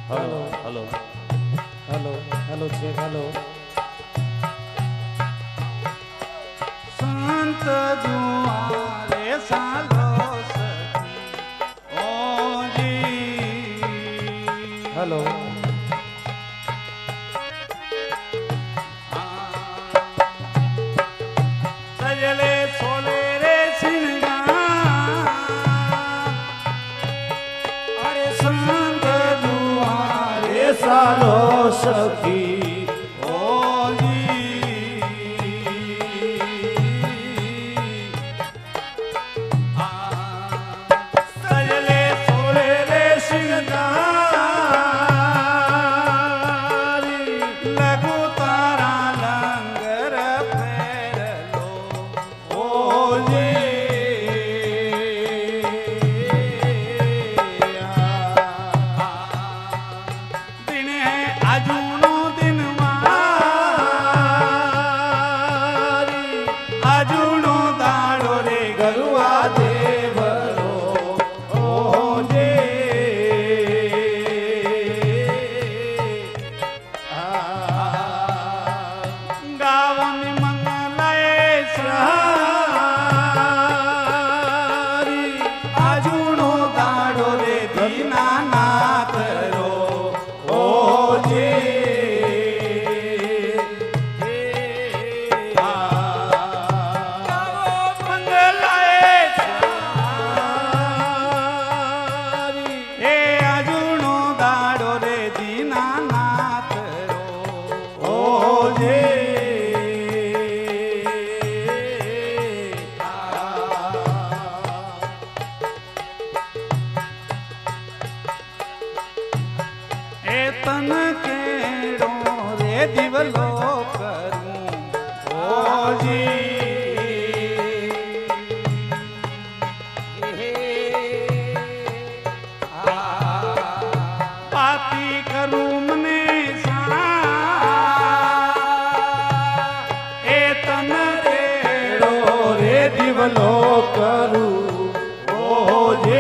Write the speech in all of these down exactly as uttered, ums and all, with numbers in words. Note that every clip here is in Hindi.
hello hello hello hello check hello संत दुआरे सालो सखी ओ जी हेलो सजले सोले रे सिंगार अरे संत दुआरे सालो सखी तन केड़ो रे दिवलो करूं ओ जी पाती करूं मने सा ए तन केड़ो रे दिवलो करूं ओ जी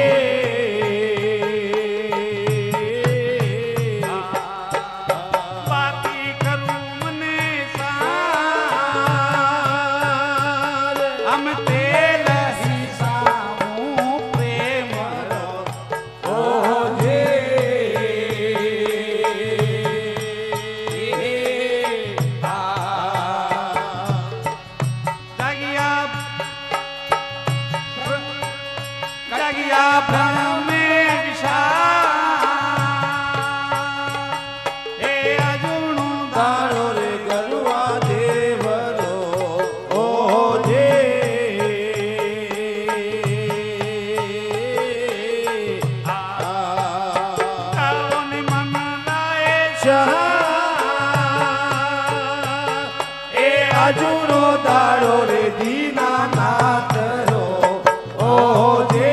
आजुनो दाड़ो रे दीना नाथ रो ओ जे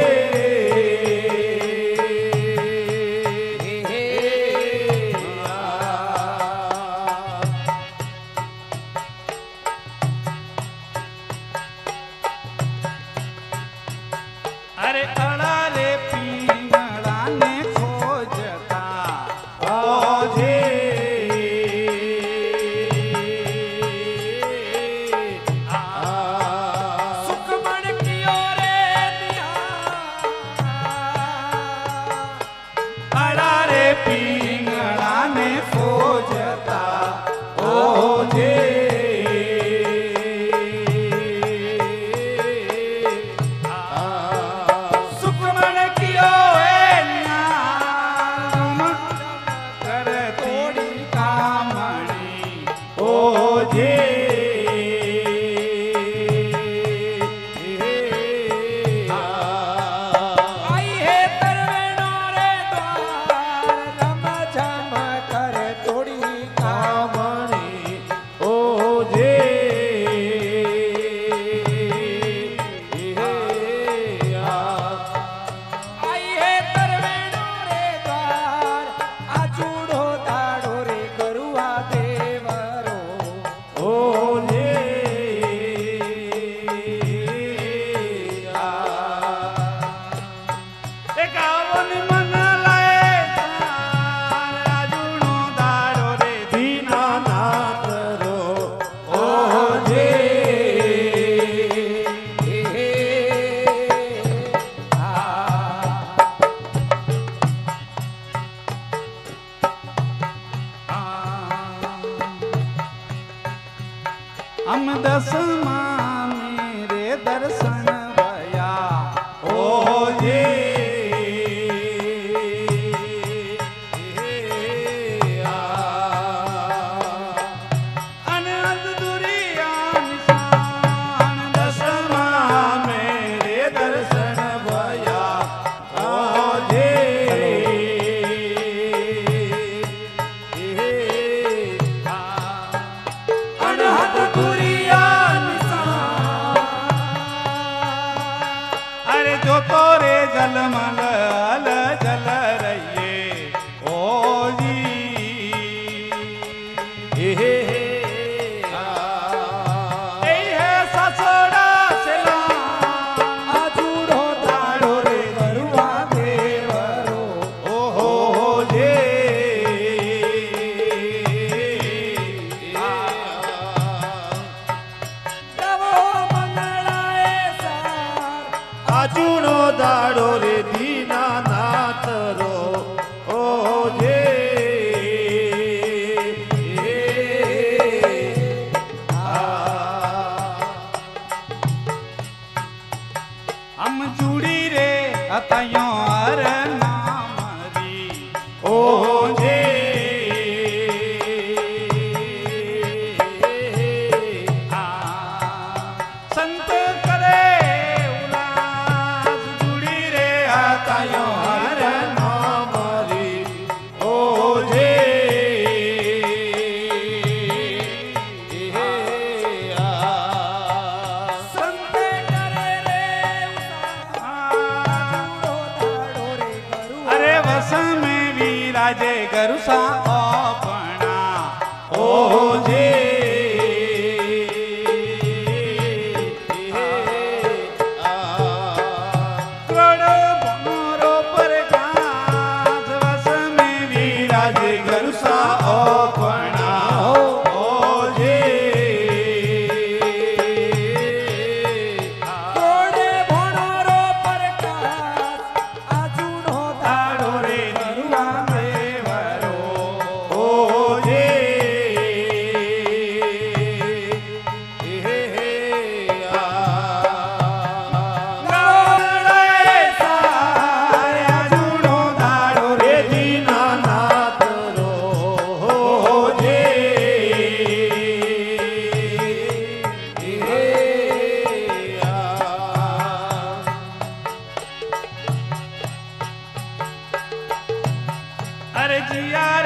अरे अड़ा रे पींगड़ा ने खोजता ओ जे पिंगड़ा ने खोजता ओ जे सुखमन कियो है न्याम कर तोड़ी कामणी ओ जे रे जलमल अल जल रहिए ओ जी हे हे हे ए है ससुरा सेला आजूड़ो दाड़ो रे गरुआ देवरो ओ हो हो जे गवो मंगलाए सार आजूनो दाड़ो रे दीना नाथ रो ओ जे हम जुड़ी रे अतयो अर नामरी ओ जे आ संत करे उलास जुड़ी रे अतयो अर नामरी ओ जे संते करे रे आजूड़ो दाड़ो रे गरुआ अरे वस में विराजे गरुसा अपना ओ जे करोड़ बनोरो पर घास वस में विराजे गरुसा अपना ओ जे कोड़े भोणोरो परकाश आजूड़ो दाड़ो रे गरुआ देवरो ओ जे हे हे आ गरुड़े साया जुड़ो दाड़ो रे दीना नाथ रो ओ जे हे आ अरे जिया